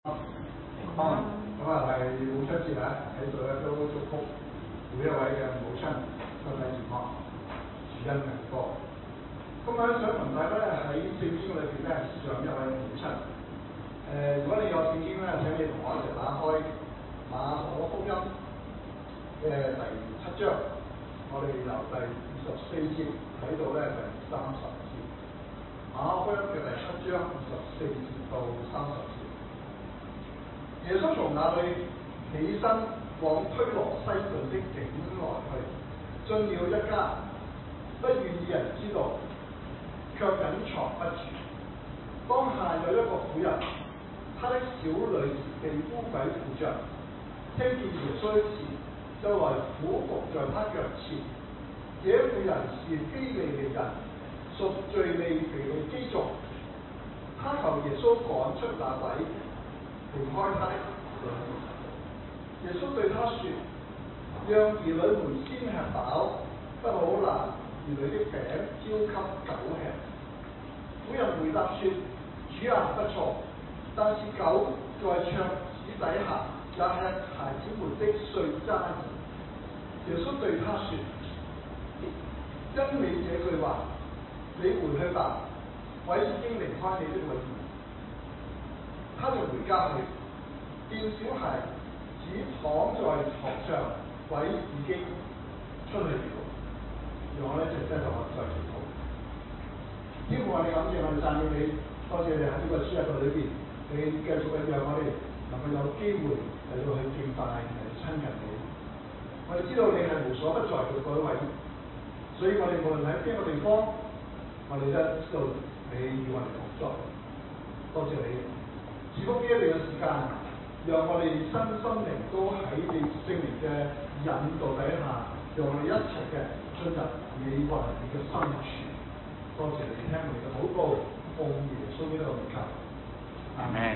咁係母親節啊，喺度咧都祝福每一位嘅母親身體健康，主恩更多。今日想同大家喺聖經裏邊咧上一位母親。如果你有聖經咧，請你同我一齊打開馬可福音嘅第7章，我哋由第24節睇到咧第30節。馬可福音嘅第7章24節到30節。耶穌從那裏起身往推羅西頓的境內去，進了一家，不願意人知道，卻隱藏不住。當下有一個婦人，她的小女兒被污鬼附着，聽見耶穌的事，就來俯伏在他腳前。這婦人是基利利人，屬敘利腓尼基族。他求耶穌趕出那鬼，離開他的兒女。耶穌對他說：讓兒女們先吃飽，不好拿兒女的餅交給狗吃。婦人回答說：主啊，不錯，但是狗在桌子底下也吃孩子們的碎渣兒。耶穌對他說：因你這句話，你回去吧，鬼已經離開你的女兒。他就回家去，見小孩子躺在床上，鬼已經出去了。讓我一齊低頭再祈禱。天父，我哋感謝，我哋讚美你，多謝你喺呢個書日裏邊，你繼續嘅讓我哋能夠有機會嚟到去敬拜，嚟親近你。我哋知道你係無所不在嘅嗰位，所以我哋無論喺邊個地方，我哋都知道你與我哋同在。多謝你。賜福呢一段嘅時間，讓我哋身心靈都喺你聖靈嘅引導底下，讓我哋一齊嘅進入你話語嘅深處。多謝你聽我哋嘅禱告，奉耶穌呢個名求。阿們。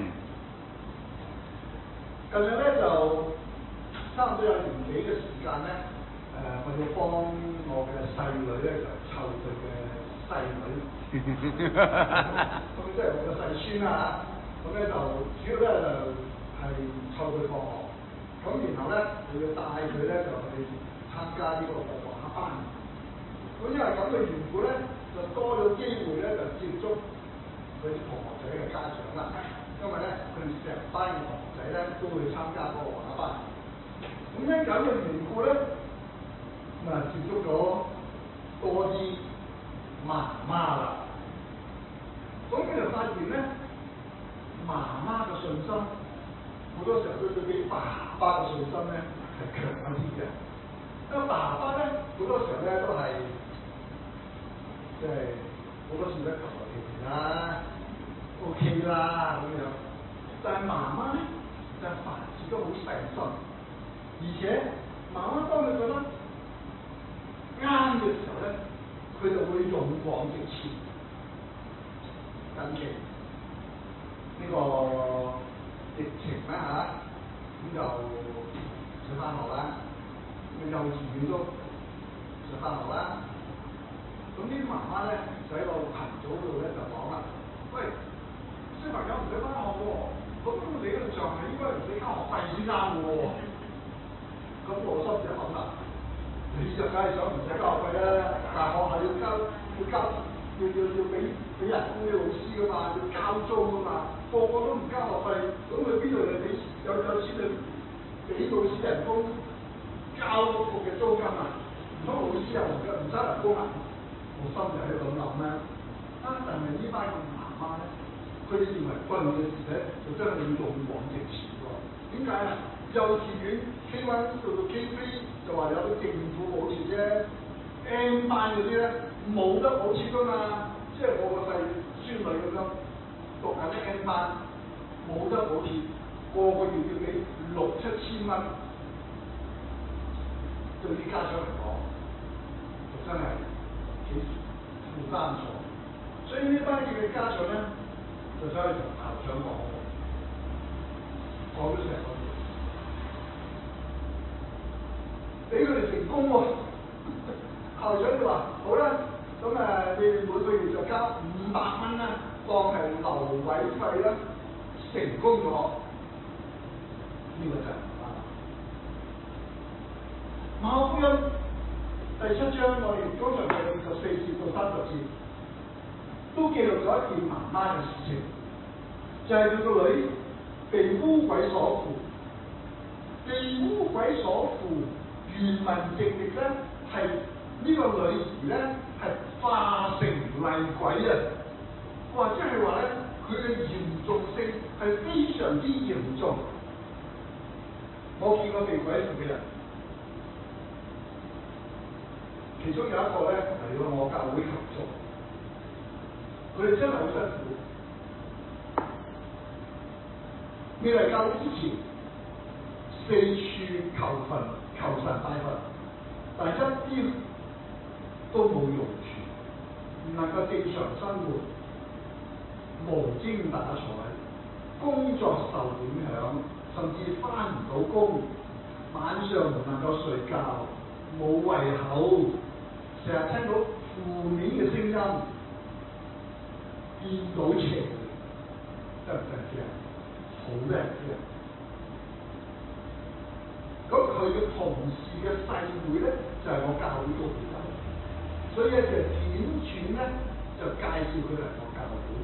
近日咧就差唔多有年幾嘅時間咧，我要幫我嘅細女咧就湊佢嘅細女，咁即係我嘅細孫啦。咁咧就主要咧就係湊佢放學，咁然後咧就要帶佢咧就去參加呢個畫畫班。咁因為咁嘅緣故咧，就多咗機會咧就接觸佢啲同學仔嘅家長啦。因為咧佢哋成班嘅同學仔咧都會參加嗰個畫畫班。咁因咁嘅緣故咧，咁啊接觸咗多啲媽媽啦。咁佢就發現咧，媽媽嘅信心好多時候都比爸爸嘅信心咧係強一啲嘅。因為爸爸咧好多時候咧都係即係好多時咧求求其其啦 ，OK 啦咁樣。但係媽媽咧就凡事都好細心，而且媽媽當佢覺得啱嘅時候咧，佢就會勇往直前。近期呢個疫情啦嚇，咁就上翻學啦，咁幼稚園都上翻學啦。咁啲媽媽咧就喺個群組度咧就講啦：喂，小朋友唔使翻學喎，咁理論上係應該唔使交學費先啱嘅喎。咁我心就諗啦，你就梗係想唔使交學費啦，但係學校要俾人工啲老師噶嘛，要交租噶嘛，個個都唔交學費，咁佢邊度嚟俾有錢去俾老師人工交嗰個嘅租金啊？唔通老師又唔收人工啊？我心就喺度諗啦。但係呢班嘅媽媽咧，佢哋認為貴嘅事咧，就真係要勇往直前喎。點解啊？幼稚園 K1 到到 K3 就話有啲政府補貼啫 ，N 班嗰啲咧冇得補貼噶嘛。即係我個細孫女咁樣讀緊啲 N 班，冇得補貼，個月要俾6-7千蚊，對啲家長嚟講，就真係幾負擔重。所以呢班嘅家長咧，就走去同校長講咗成個月，俾佢哋成功喎。校長就話：好啦。咁你哋每個月就交500蚊啦，當係留位費啦，成功咗。 呢個就係馬可福音第7章，我哋剛才嘅24節到30節，都記錄咗一件媽媽嘅事情，就係佢個女被污鬼所附。被污鬼所附，原文直譯咧係呢個女兒咧係化成厲鬼啊！哇，即係話咧，佢嘅嚴重性係非常之嚴重。我見過被鬼附嘅人，其中有一個咧嚟到我教會求助，佢哋真係好辛苦。未嚟教會之前，四處求神拜佛，但係一啲都冇用處，唔能夠正常生活，無精打采，工作受影響，甚至返唔到工，晚上唔能夠睡覺，冇胃口，成日聽到負面嘅聲音，見到邪，得唔得先啊？好叻嘅。咁佢嘅同事嘅細妹咧，就係我教會嘅會友，所以咧就輾轉咧就介紹佢嚟我教會。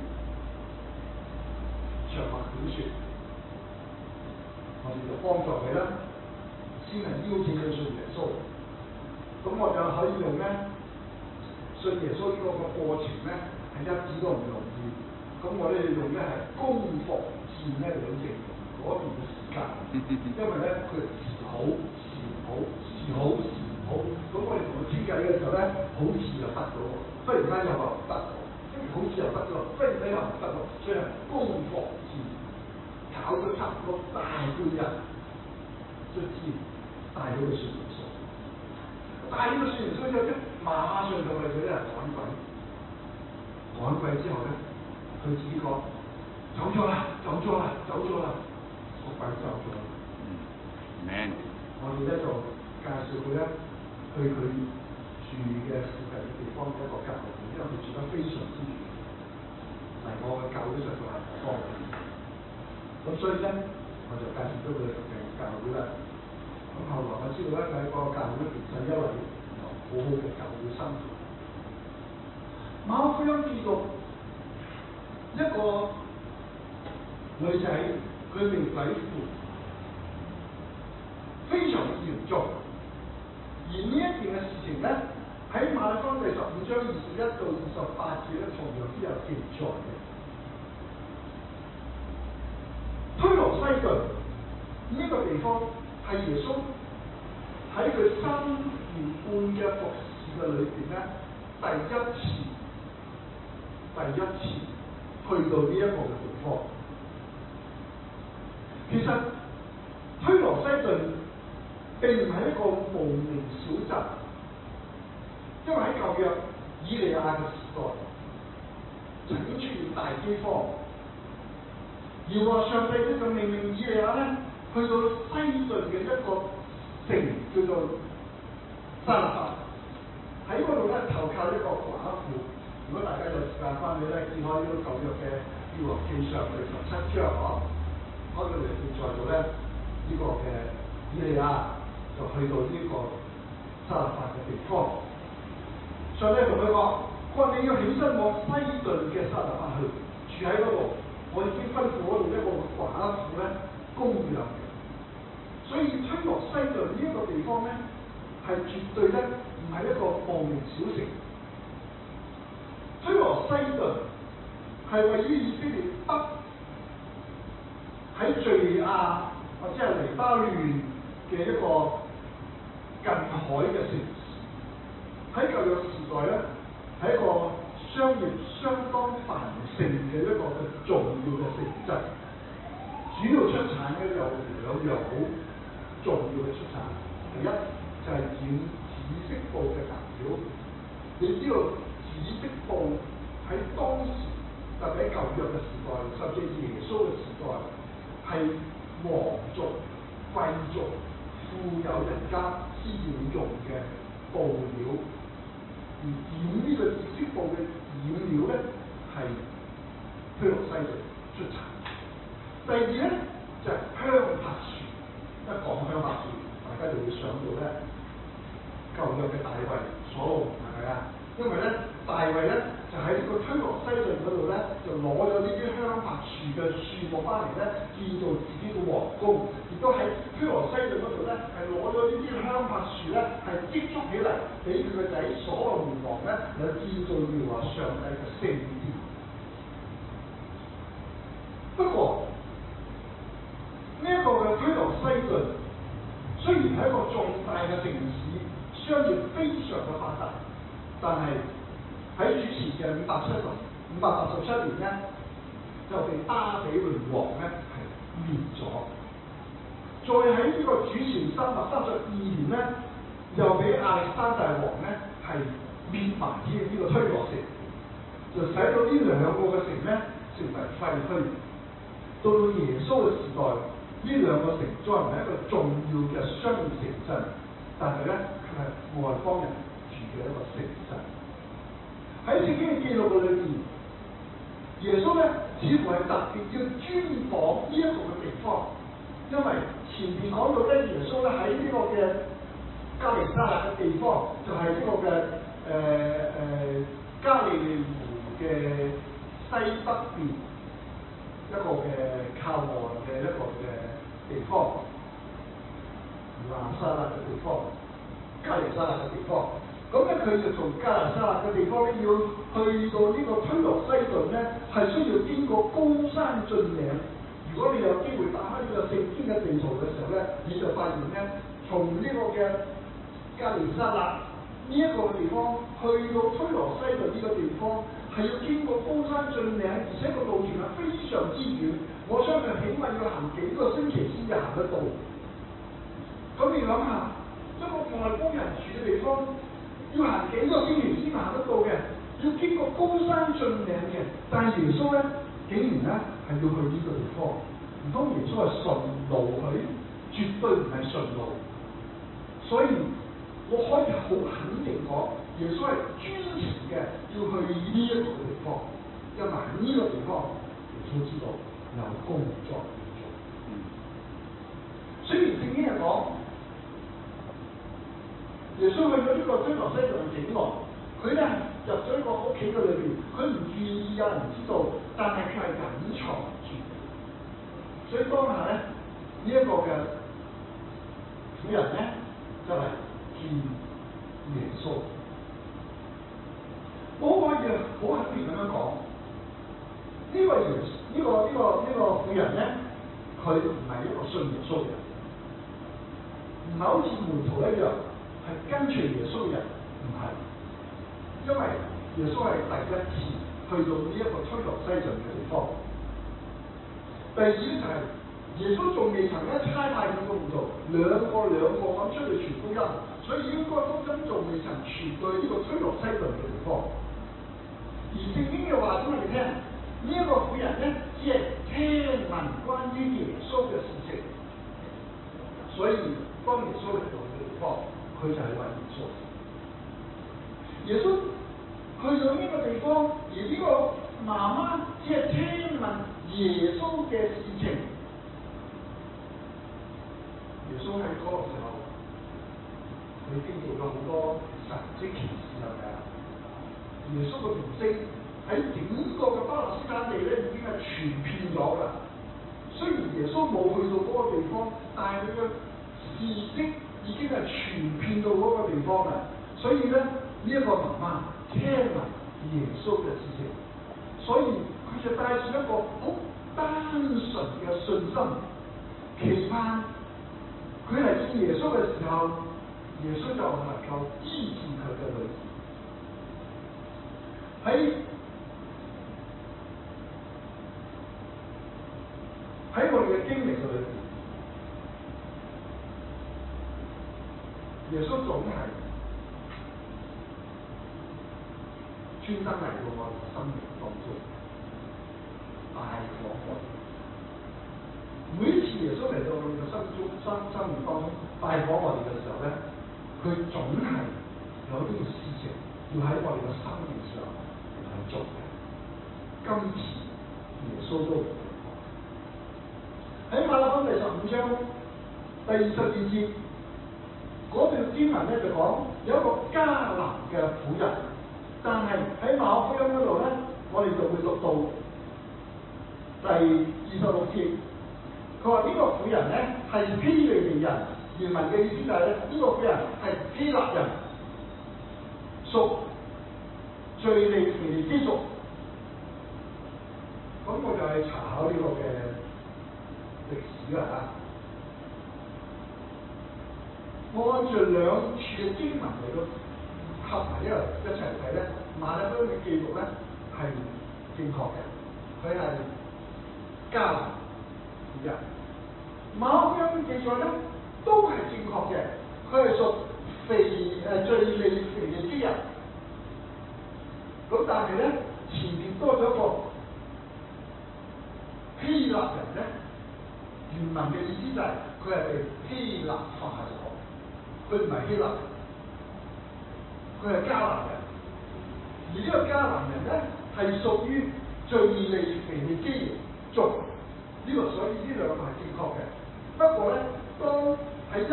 長話短説，我哋就幫助佢啦，先係邀請佢信耶穌。咁我就可以用咧信耶穌呢個過程咧係一啲都唔容易。咁我咧用咧係攻防戰咧嚟形容嗰段嘅時間，因為咧佢好時好，時好時唔好。咁我哋同佢傾偈嘅時候咧，好似又得咗喎，忽然間又話唔得喎，跟住好似又得咗，忽然間又唔得喎，所以係攻防戰，搞咗差唔多大半日，卒之帶咗佢算數。帶咗佢算數之後咧，馬上就為佢咧趕鬼。趕鬼之後咧，佢自己講走咗啦，個鬼走咗。我哋咧就介紹佢咧去佢住嘅附近嘅地方嘅一個教會，因為佢住得非常之遠，嚟我嘅教會實在係唔方便。咁所以咧，我就介紹咗佢嚟嘅教會啦。咁後來我知道咧，佢喺嗰個教會裏邊受一位好好嘅教會生活。馬可福音記錄一個女仔，佢被鬼附。非常之嚴重，而呢一件嘅事情咧，喺馬太福音第15章21到28節咧，同樣都有記載嘅。推羅西頓呢個地方係耶穌喺佢3年半嘅服事嘅裏邊咧，第一次去到呢一個嘅地方。其實推羅西頓並唔係一個無名小鎮，因為喺舊約以利亞嘅時代曾經出現大饑荒，而話上帝咧就命令以利亞咧去到西頓嘅一個城叫做撒勒法，喺嗰度咧投靠一個寡婦。如果大家有時間翻去咧，見開呢個舊約嘅列王記上第17章開到嚟記載到咧呢個嘅以利亞就去到呢個撒勒法嘅地方。上帝同佢講：你要起身往西頓嘅撒勒法去，住喺嗰度。我已經吩咐嗰度一個寡婦咧供養嘅。所以推羅西頓呢一個地方咧，係絕對咧唔係一個無名小城。推羅西頓係位於以色列北，喺敍利亞或者係黎巴嫩嘅一個近海嘅城市。喺舊約時代咧，係一個商業相當繁盛嘅一個嘅重要嘅城鎮。主要出產嘅有2樣好重要嘅出產。第一就係染紫色布嘅材料。你知道紫色布喺當時，特別喺舊約嘅時代，甚至耶穌嘅時代，係皇族、貴族、富有人家先要用嘅布料。而染呢個紫色布嘅染料咧，係推羅西頓出產。第二咧就係香柏樹。 建造自己嘅皇宮，亦都喺推羅西頓嗰度咧係攞咗呢啲香柏樹咧係積蓄起嚟，俾佢個仔所羅門王咧嚟建造耶和華上帝嘅聖殿。不過呢一個嘅推羅西頓雖然係一個重大嘅城市，商業非常嘅發達，但係喺主前嘅587年咧，就被巴比倫王咧係滅咗。再喺呢個主前332年咧，又俾亞歷山大王咧係滅埋添呢個推羅城，就使到呢兩個嘅城咧成為廢墟。到耶穌嘅時代，呢兩個城再唔係一個重要嘅商業城鎮，但係咧佢係外邦人住嘅一個城鎮。喺聖經嘅記錄嘅裏邊，耶穌咧似乎係特別要專訪呢一個嘅地方，因為前邊講到咧，耶穌咧喺呢個嘅加利撒勒嘅地方，就係、是、呢個嘅加利利湖嘅西北邊一個嘅靠岸嘅一個嘅地方，拿撒勒嘅地方，加利撒勒嘅地方。咁咧，佢就從加利撒勒嘅地方咧，要去到呢個推羅西頓咧，係需要經過高山峻嶺。如果你有機會打開呢個聖經嘅地圖嘅時候咧，你就發現咧，從呢個嘅加利撒勒呢一個地方去到推羅西頓呢個地方，係要經過高山峻嶺，而且個路程係非常之遠。我相信起碼要行幾個星期先至行得到。咁你諗下，一個外邦人住嘅地方，要行幾個星期先行得到嘅，要經過高山峻嶺嘅，但係耶穌咧竟然咧係要去呢個地方，唔通耶穌係順路去？絕對唔係順路。所以我可以好肯定講，耶穌係專程嘅要去呢一個地方，因為呢個地方耶穌知道有工作要做。雖然聖經係講耶穌去咗呢個推羅西頓嘅境內，佢咧入咗一個屋企嘅裏邊，佢唔願意有人知道，但係佢係隱藏住。所以當下咧呢一個嘅婦人咧就係見耶穌。我可以好肯定咁樣講，呢個婦人咧，佢唔係一個信耶穌嘅人，唔係好似門徒一樣係跟隨耶穌嘅人，唔係，因為耶穌係第一次去到呢一個推羅西頓嘅地方。第二咧就係耶穌仲未曾差派佢個門徒兩個咁出去傳福音，所以應該福音仲未曾傳到呢個推羅西頓嘅地方。而聖經又話俾我哋聽，呢一個婦人咧只係聽聞關於耶穌嘅事情，所以當耶穌嚟到嘅地方，佢就係為耶穌。耶穌去到呢個地方，而呢個媽媽只係聽聞耶穌嘅事情。耶穌喺嗰個時候，佢經歷咗好多神蹟奇事，係咪啊？耶穌嘅名聲喺整個嘅巴勒斯坦地咧已經係傳遍咗㗎。雖然耶穌冇去到嗰個地方，但係佢嘅事蹟已經係傳遍到嗰個地方啦。所以咧，呢一個媽媽聽聞耶穌嘅事情，所以佢就帶住一個好單純嘅信心，期盼佢嚟見耶穌嘅時候，耶穌就能夠醫治佢嘅女兒。喺我哋嘅經歷嘅裏邊，耶穌總係專登嚟到我哋生命當中拜訪我哋。每一次耶穌嚟到我哋嘅生命當中拜訪我哋嘅時候咧，佢總係有啲嘅事情要喺我哋嘅生命上嚟做嘅。今次耶穌都喺馬可福音第15章第22節嗰段經文咧，就講有一個迦南嘅婦人，但係喺馬可福音嗰度咧，我哋就會讀到第26節， 佢話呢個婦人咧係希利尼人，原文嘅意思就係咧呢個婦人係希臘人，屬敘利腓尼基族。咁我就係查考呢個嘅歷史啦嚇。我按照兩處嘅經文嚟到合埋一齊睇咧，馬太福音嘅記錄咧係正確嘅，佢係迦南婦人。馬可福音記載咧都係正確嘅，佢係屬敘利腓尼基人。咁但係咧前面多咗個希臘人咧，原文嘅意思就係佢係被希臘化咗，佢唔係希臘人，佢係迦南人。而呢個迦南人咧係屬於敘利腓尼基族，呢個所以呢兩個係正確嘅。不過咧，當喺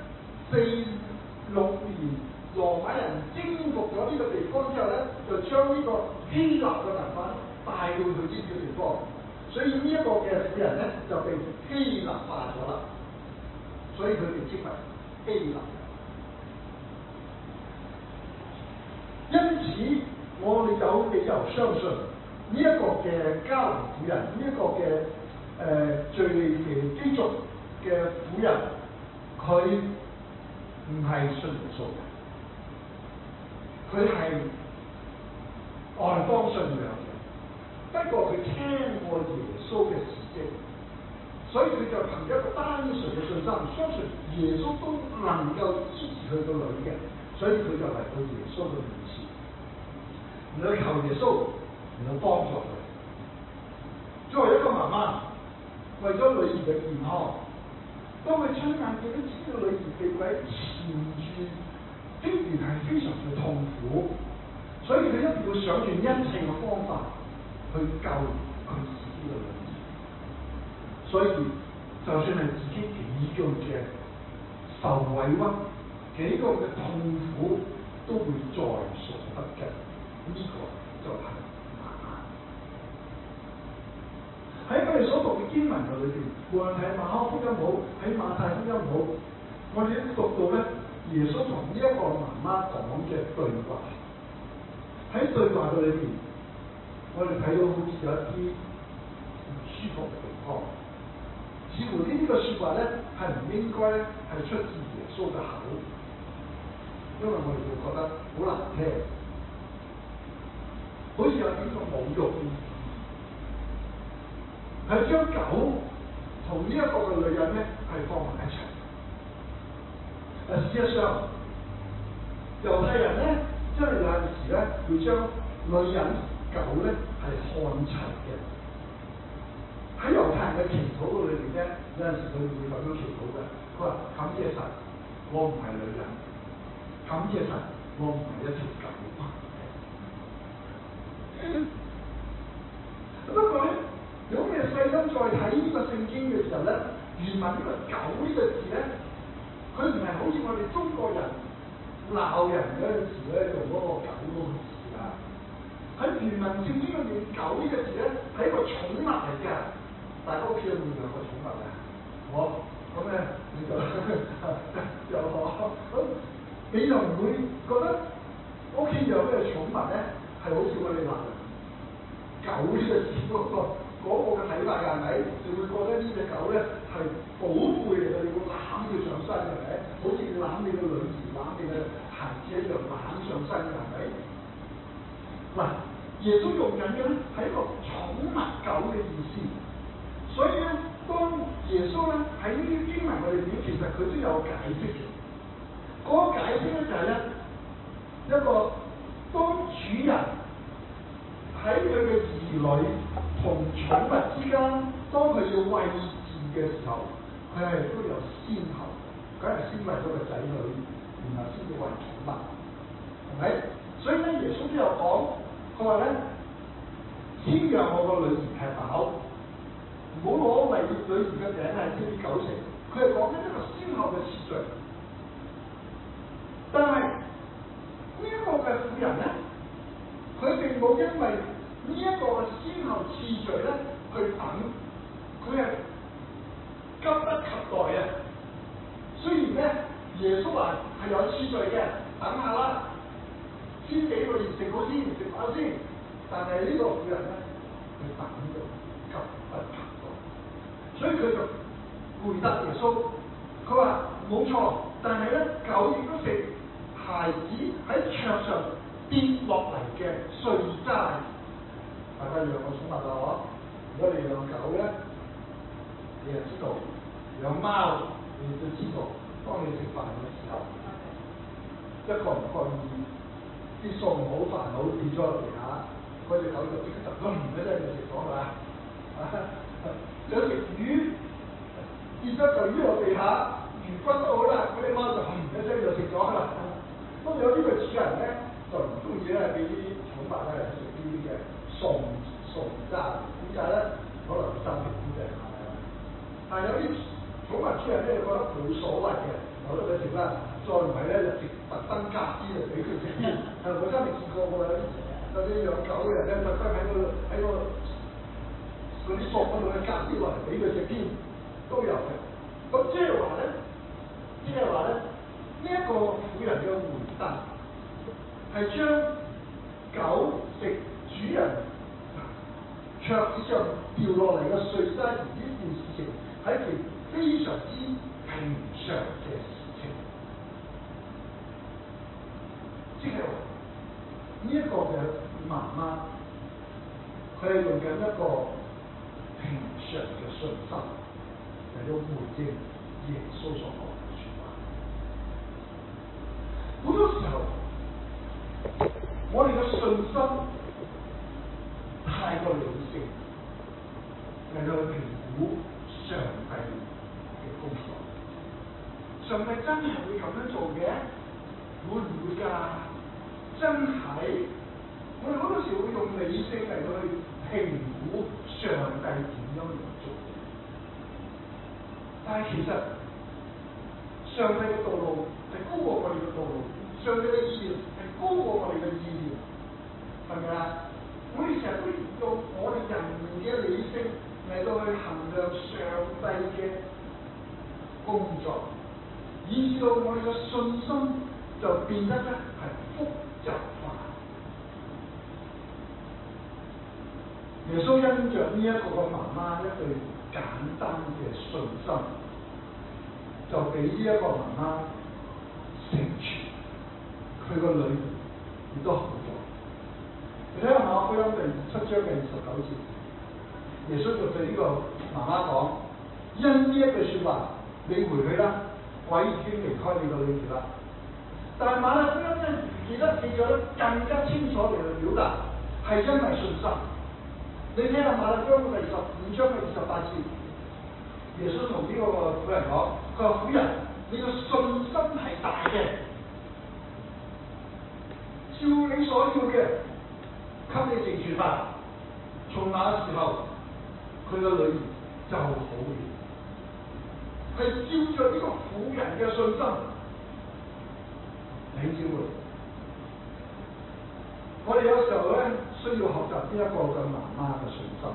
146年羅馬人征服咗呢個地方之後咧，就將呢個希臘嘅文化帶到去呢個地方，所以呢一個嘅婦人咧就被希臘化咗啦，所以佢被稱為希臘人。因此，我哋有理由相信呢一個嘅迦南婦人，呢一個嘅敘利腓尼基族嘅婦人，佢唔係信耶穌嘅，佢係外邦信仰嘅。不過佢聽過耶穌嘅事蹟，所以佢就憑一個單純嘅信心，相信耶穌都能夠醫治佢個女嘅，所以佢就嚟到耶穌嘅面前，嚟求耶穌嚟到幫助佢。作為一個媽媽，為咗女兒嘅健康，當佢親眼見到自己嘅女兒被鬼纏住，必然係非常嘅痛苦，所以佢一定要想盡一切嘅方法去救佢自己嘅女兒。所以就算係自己幾咁嘅受委屈，幾咁嘅痛苦，都會在所不計。呢、這個就係媽媽。喺我哋所讀嘅經文嘅裏邊，無論係馬可福音好，喺馬太福音好，我哋都讀到咧，耶穌同呢一個媽媽講嘅對話。喺對話嘅裏邊，我哋睇到好似有一啲唔舒服嘅地方，似乎呢啲嘅説話咧係唔應該咧係出自耶穌嘅口，因為我哋會覺得好難聽，好似有啲咁侮辱嘅意思。係將狗同呢一個嘅女人咧係放埋一齊。事實上，猶太人咧真係有陣時咧會將女人狗咧係看齊嘅。喺猶太人嘅祈禱裏邊咧，有陣時佢哋會咁樣祈禱嘅。佢話：感謝神，我唔係女人；感謝神，我唔係一條狗。不過咧，如果你細心再睇呢個聖經嘅時候咧，原文呢個狗呢個字咧，佢唔係好似我哋中國人鬧人嗰陣時咧用嗰個狗嗰個字啊。喺原文聖經裏面，狗呢個字咧係一個寵物嚟嘅。大家屋企有冇養過寵物啊？我咁咧你就又咁，你就唔會覺得屋企養咩寵物咧係好似我哋鬧人狗呢個字嗰個嘅睇法嘅係咪？你會覺得呢隻狗咧係寶貝嚟嘅，你會攬佢上身嘅係咪？好似你攬你個女兒、攬你嘅孩子一樣攬上身嘅係咪？嗱，耶穌用緊嘅咧係一個寵物狗嘅意思，所以咧當耶穌咧喺呢啲經文嘅裏邊，其實佢都有解釋嘅。嗰個解釋咧就係咧一個當主人喺佢嘅兒女同寵物之間，當佢要餵飼嘅時候，佢係都有先後，梗係先餵咗個仔女，然後先至餵寵物，係咪？所以咧，耶穌都有講，佢話咧，先讓我個女兒吃飽，唔好攞嚟女兒嘅餅係先啲狗食。佢係講緊一個先後嘅次序。但係呢一個嘅婦人咧，佢並冇因為呢一個嘅先後次序咧去等，佢係急不及待啊！雖然咧，耶穌話係有次序嘅，等下啦，先俾佢食好先，食飽先。但係呢個婦人咧，佢等到急不及待，所以佢就回答耶穌，佢話冇錯，但係咧，狗亦都食孩子喺桌上跌落嚟嘅碎渣。大家養過寵物啦嗬？如果你養狗咧，你就知道；養貓，你都知道。當你食飯嘅時候，一個唔覺意，啲餸唔好飯好跌咗落地下，嗰隻狗就即刻就嗡一聲就食咗啦。想食魚，跌咗嚿魚落地下，魚骨都好啦，嗰啲貓就嗡一聲就食咗啦。咁有啲嘅主人咧，就唔中意咧俾啲寵物咧食呢啲嘅餸渣，點解咧？可能佢生皮膚病啊，但係有啲寵物主人咧就覺得冇所謂嘅，由得佢食啦。再唔係咧就食特登加啲嚟俾佢食添。我真係見過喎，有啲養狗嘅人咧特登喺個嗰啲餸嗰度咧加啲落嚟俾佢食添，都有嘅。咁即係話咧，呢一個婦人嘅回答係將狗食主人桌子上掉落嚟嘅碎渣，而呢件事情係一件非常之平常嘅事情，即係話呢一個嘅媽媽，佢係用緊一個平常嘅信心嚟到回應耶穌所講嘅説話。好多時候，我哋嘅信心太過理性嚟到去評估上帝嘅工作。上帝真係會咁樣做嘅？會唔會㗎？真係？我哋好多時會用理性嚟到去評估上帝點樣嚟做。但係其實上帝嘅道路係高過我哋嘅道路，上帝嘅意念係高過我哋嘅意念，係咪啊？我哋成日都用我哋人嘅理性嚟到去衡量上帝嘅工作，以至到我哋嘅信心就變得咧係複雜化。耶穌因着呢一個嘅媽媽一句簡單嘅信心，就俾呢一個媽媽成全佢個女亦都好咗。你睇下馬可福音第7章嘅29節，耶穌就對呢個媽媽講：因呢一句説話，你回去啦，鬼已經離開你個女兒啦。但係馬可福音咧唔記得記咗更加清楚嚟去表達，係因為信心。你睇下馬可福音第15章嘅28節，耶穌同呢個婦人講：佢話婦人，你個信心係大嘅，照你所要嘅，給你成全吧。從那時候，佢個女兒就好了。係照着呢個婦人嘅信心，弟兄姊妹，我哋有時候咧需要學習呢一個嘅媽媽嘅信心。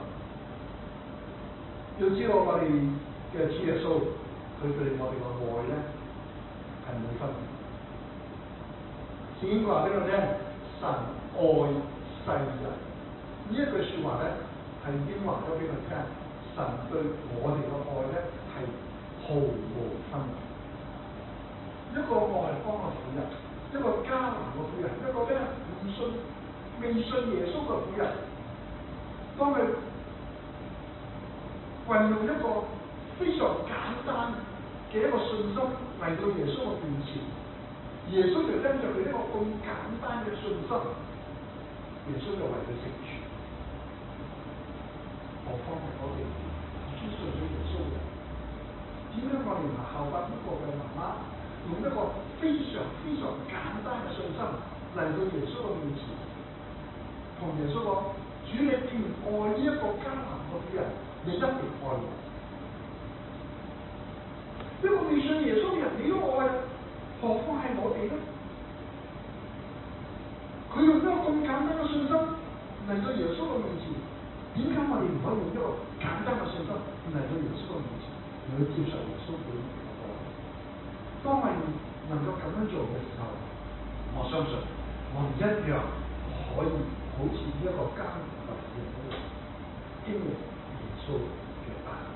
要知道我哋嘅主耶穌，佢對我哋嘅愛咧係冇分別。聖經話俾我聽，神愛世人，呢一句説話咧係已經話咗俾我聽，神對我哋嘅愛咧係毫無分別。一個外邦嘅婦人，一個迦南嘅婦人，一個咧未信耶穌嘅婦人，當佢運用一個非常簡單嘅一個信心嚟到耶穌嘅面前，耶穌就因着佢呢個咁簡單嘅信心，耶穌就為佢成全。何況係我哋已經信咗耶穌嘅人，點解我哋唔效法呢個嘅媽媽，用一個非常非常簡單嘅信心嚟到耶穌嘅面前，同耶穌講：主，你既然愛呢一個迦南嘅婦人，你一定愛我。一個未信耶穌嘅人，你都愛，何況係我哋呢？佢用一個咁簡單嘅信心嚟到耶穌嘅面前，點解我哋唔可以用一個簡單嘅信心嚟到耶穌嘅面前，嚟到去接受耶穌俾我哋嘅愛。當我哋能夠咁樣做嘅時候，我相信我哋一樣可以好似呢一個加勒底人一樣經歷耶穌嘅大愛。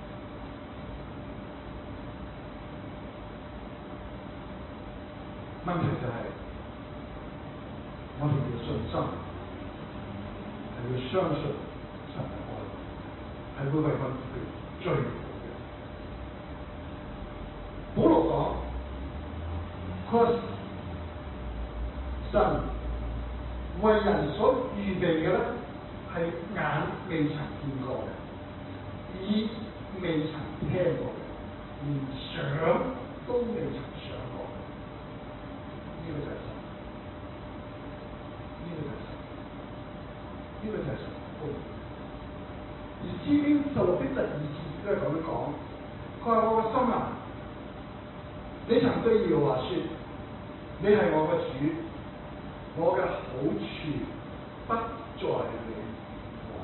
問題就係、我哋嘅信心係要相信神嘅愛，係會為我哋最好嘅。保羅講，佢話神為人所預備嘅咧，係眼未曾見過嘅，耳未曾聽過嘅，連想都未曾想過嘅。呢個就係神，呢個就係神，呢個就係神嘅公義。而詩篇16篇第2節都係咁樣講，佢話我個心啊，你曾對耶和華說，你係我嘅主，我嘅好處不在你外。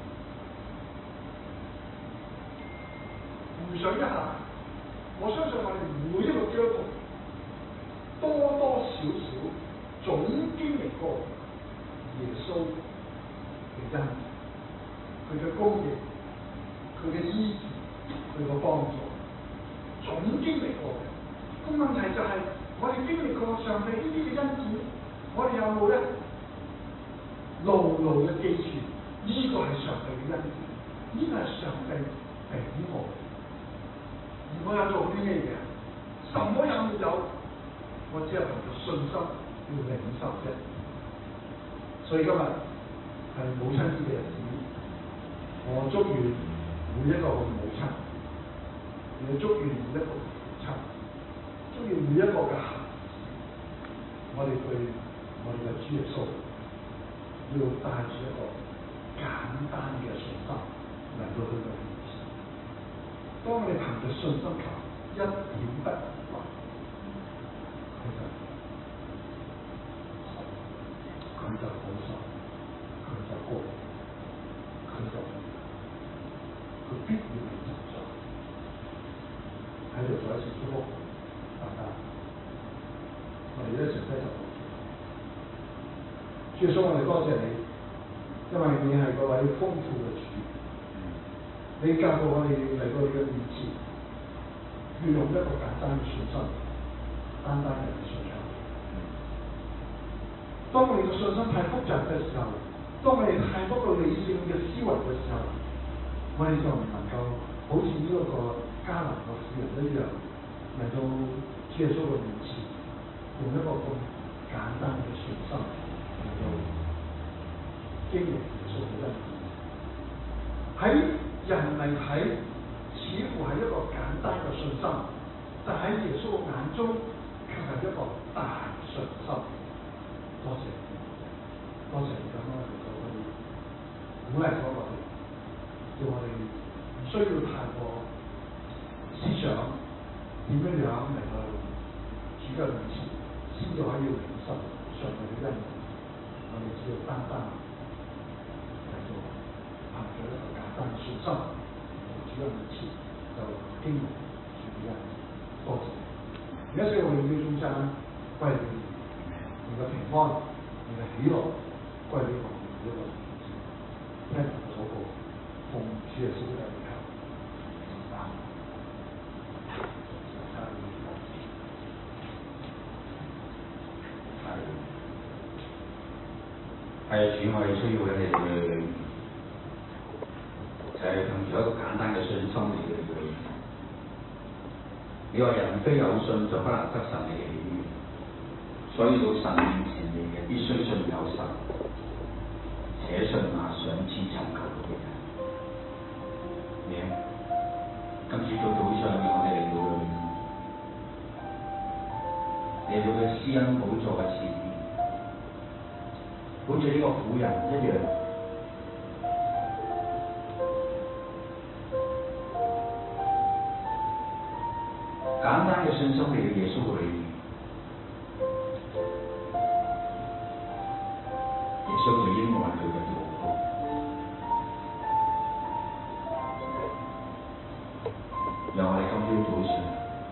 回想一下，我相信我哋每一個基督徒多多少少總經歷過耶穌嘅恩，佢嘅公義，佢嘅醫治，佢嘅幫助，總經歷過嘅。個問題就係、我哋經歷過上帝呢啲嘅恩典，我哋有冇咧？牢牢嘅記住，呢個係上帝嘅恩典，呢個係上帝俾我。而我有做啲咩嘢？什麼也沒有，我只係憑着信心要領受啫。所以今日係母親節嘅日子，我祝願每一個嘅母親，亦祝願每一個嘅父親，祝願每一個嘅孩子，我哋對我哋嘅主耶穌要帶住一個簡單嘅信心嚟到佢嘅面前。當我哋憑着信心求，一點不疑惑，佢就好受，佢就過，佢必要嚟成就。喺度再一次祝福大家，我哋一齊低頭禱告。主耶穌，我哋多謝你，因為你係嗰位豐富嘅主，你教導我哋嚟到你嘅面前，要用一個簡單嘅信心，單單嘅信仰。當我哋嘅信心太複雜嘅時候，當我哋太多個理性嘅思維嘅時候，我哋就唔能夠好似呢一個迦南嘅婦人一樣嚟到主耶穌嘅面前，用一個咁簡單嘅信心嚟到經歷耶穌嘅恩典。喺人嚟睇，似乎係一個簡單嘅信心，但喺耶穌嘅眼中，卻係一個大信心。多謝你，多謝你咁樣嚟到去鼓勵咗我哋，叫我哋唔需要太過思想點樣嚟到主嘅面前，先至可以領受上帝嘅恩典。我哋只要單單嚟到憑著一個簡單嘅信心，主嘅面前就經歷主嘅恩典。多謝你，而家所有榮耀頌讚歸俾你。你嘅平安，你嘅喜樂歸俾我哋每一個人。聽我禱告，奉主耶穌嘅名求，阿們。 係主，我哋需要嘅係佢，就係憑住一個簡單嘅信心嚟嘅佢。你話人非有信就不能得神嘅喜悅。所以到神面前嚟嘅必須信有神，且信那賞賜尋求嘅人。今次到早上，我哋嚟到嘅施恩寶座嘅前面，好似呢個婦人一樣，簡單嘅信心嚟到耶穌嘅裏面。耶穌就應允佢嘅禱告。 讓我哋今朝早上，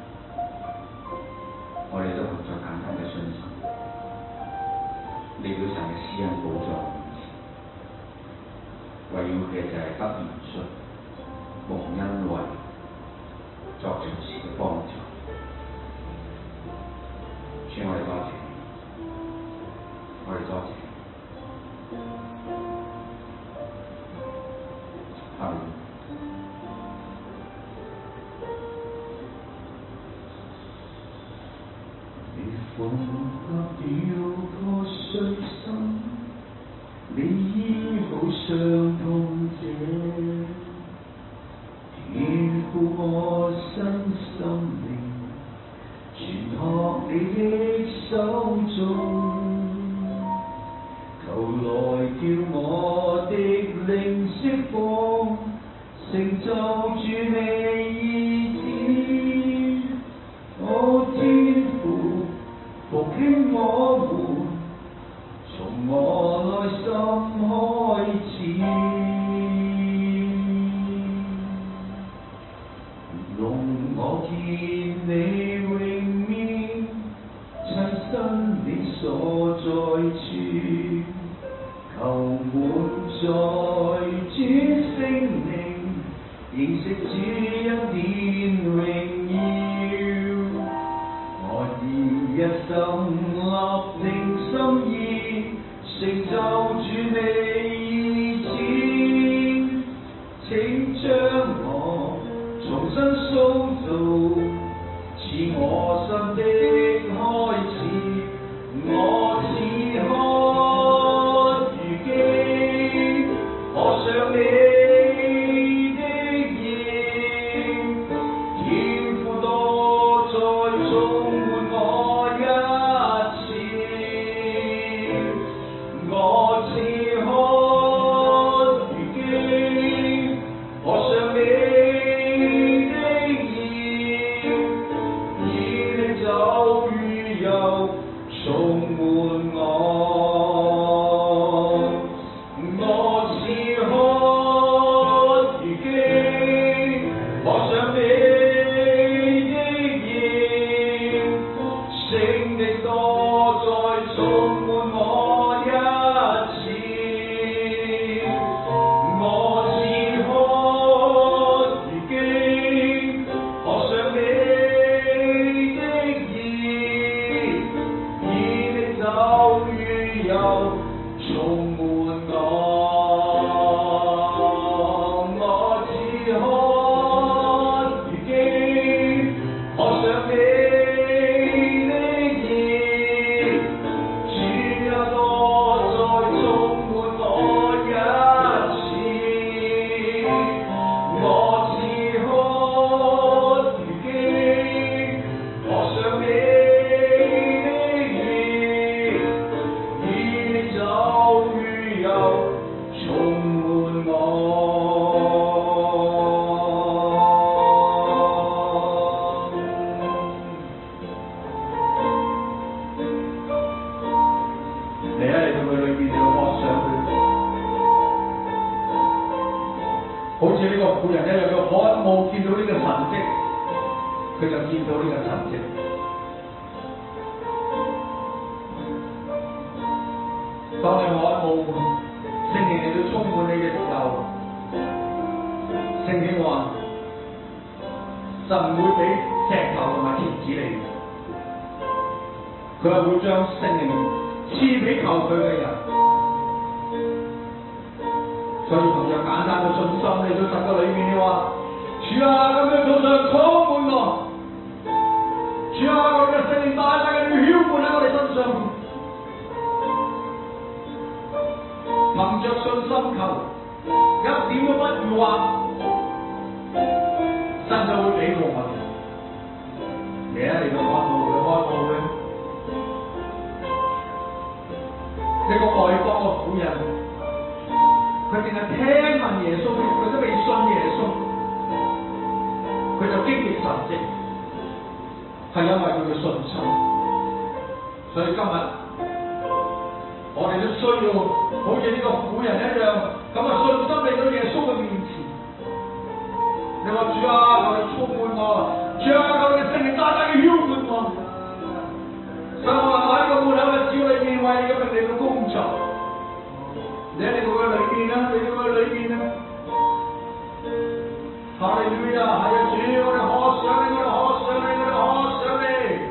我哋都憑着簡單嘅信心，嚟到神嘅施恩寶座面前，為要嘅就係得憐恤、蒙恩惠、作隨時嘅幫助。主，我哋多謝你，我哋多謝你。阿門。你縫合了個碎心，你醫好傷痛者，天父我身心靈，全託你的手中，求來叫我的靈釋放，成就主你意志，我天父復興我們，從我內心開始，容我見你榮面，親身你所在處，求滿載主聖靈，認識主恩典榮耀，我以一心立定心意，成就主你意志，請將我重新塑造，似我心的開始，我似看如鏡，我想你的影，天父多再充滿我一次，我似看如鏡，我想你的影，以你走與遊充滿我，我似看如鏡，我想你的影，聖靈多再充滿我一次，我似看如鏡，我想你的影，以你走與遊充滿我，我似看如鏡，我想你的影，主啊多再充滿我一次，我似看如鏡，我想你的影，以你走與遊充滿我。你喺到佢裏邊就摸上佢，好似呢個婦人一樣，佢渴慕見到呢個神蹟，佢就見到呢個神蹟。當你渴慕聖靈嚟到充滿你嘅時候，聖經話神唔會俾石頭同埋鐵子你，佢係會將聖靈賜俾求佢嘅人。所以憑着簡單嘅信心嚟到神嘅裏面，你話主啊，今日早上充滿我，主啊，我嘅聖靈大大嘅要澆灌喺我哋身上，憑着信心求，一點都不疑惑，神就會俾過我哋。你一嚟到渴慕佢，呢個外邦嘅婦人，佢淨係聽聞耶穌，佢都未信耶穌，佢就經歷神蹟，係因為佢嘅信心。所以今日我哋都需要好似呢個婦人一樣咁嘅信心嚟到耶穌嘅面前， 你話主啊，求你充滿我，主啊，求你嘅聖靈大大嘅澆灌我。使我能夠喺個門口嘅小裏面為你嘅名嚟到工作。你喺你個裏面啊，你個裏面啊。哈利路亞，係啊，主，我哋渴想你，我哋渴想你，我哋渴想你。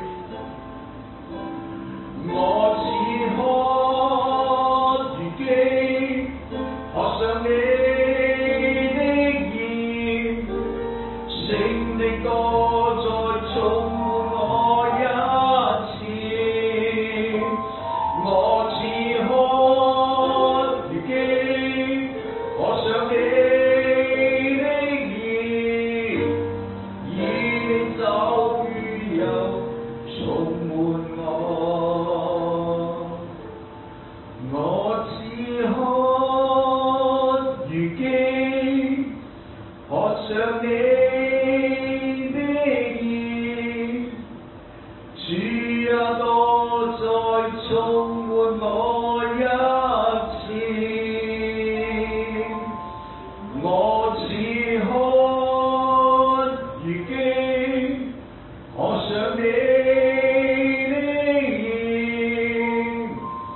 我只可如飢，渴想你的言，聖靈多再充滿我一次。我只可如飢，渴想你的言，以你酒與油充滿我。我只可如飢，渴想你的言，主啊，多再充滿我一次。我只可如飢，渴想你的言，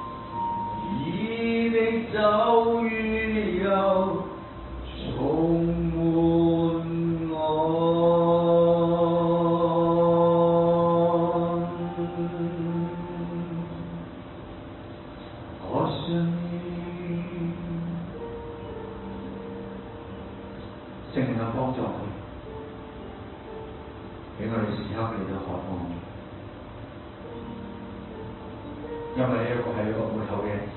以你酒與油充滿我。渴想你，聖靈嘅幫助佢，俾我哋時刻嚟到渴望，因為呢一個係一個末後嘅日子。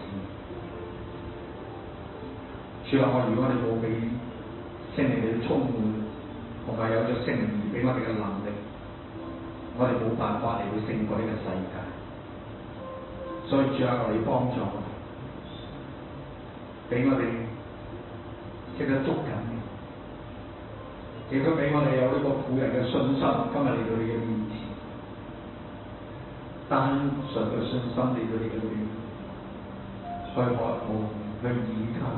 主啊，如果我哋冇俾聖靈嚟到充滿，同埋有咗聖靈俾我哋嘅能力，我哋冇辦法嚟到勝過呢個世界。所以主啊，我哋幫助我哋，俾我哋識得捉緊嘅，亦都俾我哋有呢個婦人嘅信心，今日嚟到你嘅面前，單純嘅信心嚟到你嘅裏面，去渴慕，去倚靠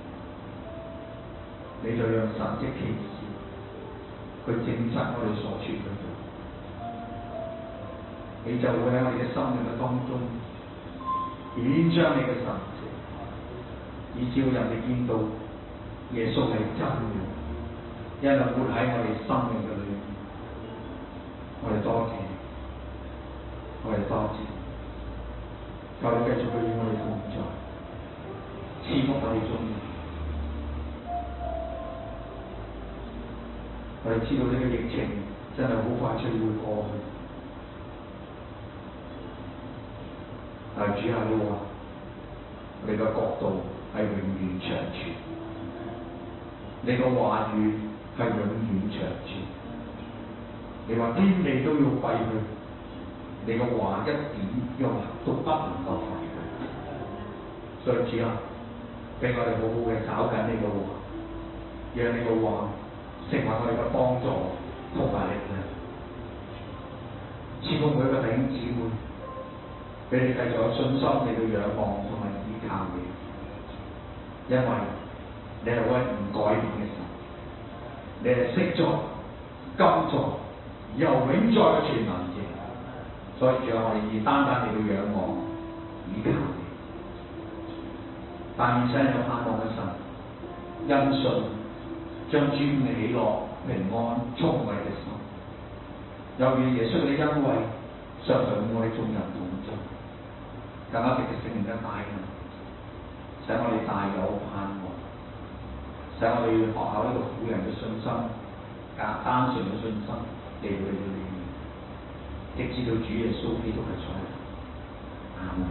你，你就讓神蹟奇事去證實我哋所傳嘅道，你就會喺我哋嘅生命嘅當中顯彰你嘅神蹟，以致人哋見到耶穌係真嘅，因為活喺我哋生命嘅裏面。我哋多謝，我哋多謝，求你繼續去與我哋同在，賜福我哋中意。我哋知道呢個疫情真係好快脆會過去，但係主啊，你話你嘅國度係永遠長存，你嘅話語係永遠長存。你話天地都要廢去，你嘅話一點一畫都不能夠廢去。所以主啊，俾我哋好好嘅找緊你嘅話，讓你嘅話成為我哋嘅幫助同埋力量。賜福每一個弟兄姊妹，俾你繼續有信心嚟到仰望同埋依靠你，因為你係位唔改變嘅神，你係昔在、今在、又永在嘅全能者。所以主啊，我哋以單單嚟到仰望依靠你，但願真係有盼望嘅神，因信將尊喜樂平安充滿嘅心，又如耶穌嘅恩惠常常與我哋眾人同在，更加藉着聖靈嘅帶領，使我哋大有盼望，使我哋學效呢個婦人嘅信心，單純嘅信心嚟到你嘅裏面，直至到主耶穌基督嘅再來。阿門。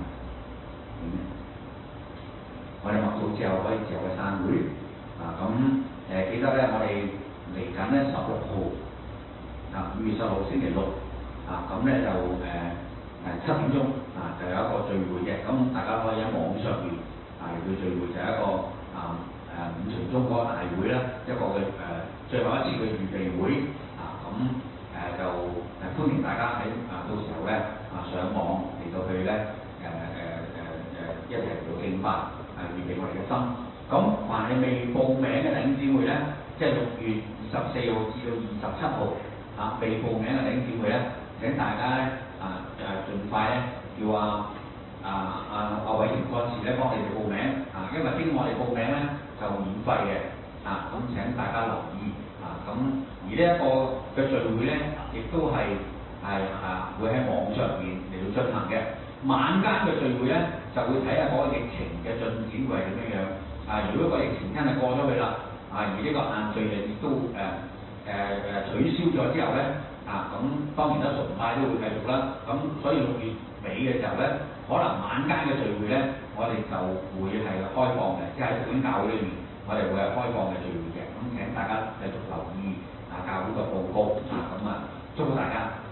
我哋默禱之後可以自由嘅散會。記得咧，我哋嚟緊咧16號5月10號星期六咁咧就7點鐘就有一個聚會嘅，咁大家可以喺網上邊嚟到聚會，就係一個五旬宗嗰個大會啦，一個嘅最後一次嘅預備會就歡迎大家喺到時候咧上網嚟到去咧一齊嚟到敬拜預備我哋嘅心。咁凡係未報名嘅弟兄姊妹咧，即係6月 24號至到27號未報名嘅弟兄姊妹咧，請大家咧盡快咧叫委員幹事咧幫你哋報名因為經我哋報名咧就免費嘅咁請大家留意咁而呢一個嘅聚會咧，亦都係會喺網上面嚟到進行嘅。晚間嘅聚會咧，就會睇下嗰個疫情嘅進展會係點樣樣如果個疫情真係過咗去啦而呢個限聚令亦都取消咗之後咧咁當然啦，崇拜都會繼續啦。咁所以6月尾嘅時候咧，可能晚間嘅聚會咧，我哋就會係開放嘅，即係喺本教會裏面，我哋會係開放嘅聚會嘅。咁請大家繼續留意教會嘅報告祝福大家。